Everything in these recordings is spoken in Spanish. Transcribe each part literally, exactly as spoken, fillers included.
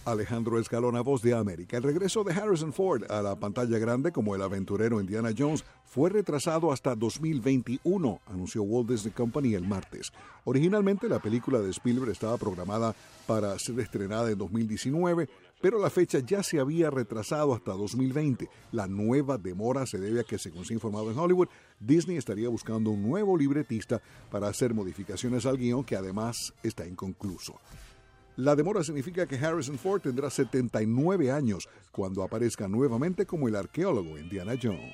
Alejandro Escalona, Voz de América. El regreso de Harrison Ford a la pantalla grande como el aventurero Indiana Jones fue retrasado hasta dos mil veintiuno, anunció Walt Disney Company el martes. Originalmente la película de Spielberg estaba programada para ser estrenada en dos mil diecinueve, pero la fecha ya se había retrasado hasta dos mil veinte. La nueva demora se debe a que, según se ha informado en Hollywood, Disney estaría buscando un nuevo libretista para hacer modificaciones al guión que además está inconcluso. La demora significa que Harrison Ford tendrá setenta y nueve años cuando aparezca nuevamente como el arqueólogo Indiana Jones.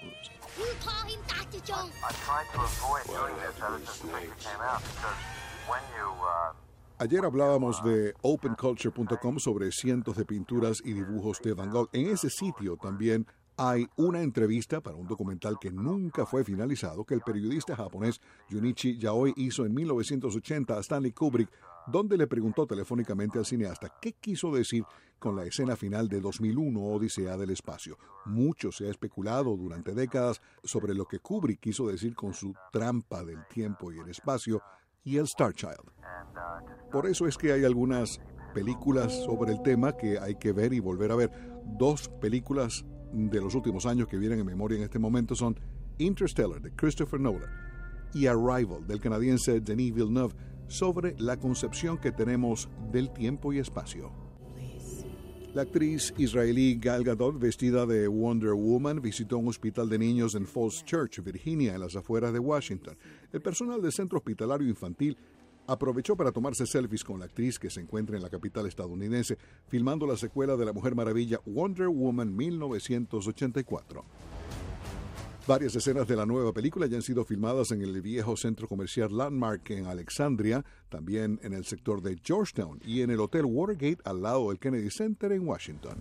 Ayer hablábamos de open culture punto com sobre cientos de pinturas y dibujos de Van Gogh. En ese sitio también hay una entrevista para un documental que nunca fue finalizado que el periodista japonés Junichi Yaoi hizo en mil novecientos ochenta a Stanley Kubrick, donde le preguntó telefónicamente al cineasta qué quiso decir con la escena final de dos mil uno, Odisea del Espacio. Mucho se ha especulado durante décadas sobre lo que Kubrick quiso decir con su trampa del tiempo y el espacio y el Star Child. Por eso es que hay algunas películas sobre el tema que hay que ver y volver a ver. Dos películas de los últimos años que vienen en memoria en este momento son Interstellar, de Christopher Nolan, y Arrival, del canadiense Denis Villeneuve, sobre la concepción que tenemos del tiempo y espacio. La actriz israelí Gal Gadot, vestida de Wonder Woman, visitó un hospital de niños en Falls Church, Virginia, en las afueras de Washington. El personal del centro hospitalario infantil aprovechó para tomarse selfies con la actriz que se encuentra en la capital estadounidense, filmando la secuela de la Mujer Maravilla Wonder Woman mil novecientos ochenta y cuatro. Varias escenas de la nueva película ya han sido filmadas en el viejo centro comercial Landmark en Alexandria, también en el sector de Georgetown y en el Hotel Watergate al lado del Kennedy Center en Washington.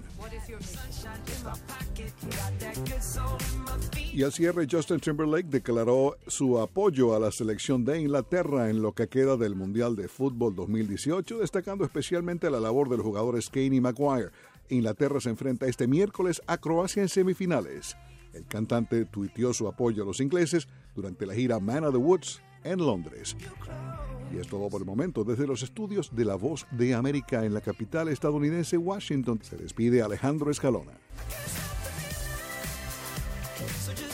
Y al cierre, Justin Timberlake declaró su apoyo a la selección de Inglaterra en lo que queda del Mundial de Fútbol dos mil dieciocho, destacando especialmente la labor de los jugadores Kane y Maguire. Inglaterra se enfrenta este miércoles a Croacia en semifinales. El cantante tuiteó su apoyo a los ingleses durante la gira Man of the Woods en Londres. Y es todo por el momento. Desde los estudios de La Voz de América en la capital estadounidense, Washington, se despide Alejandro Escalona.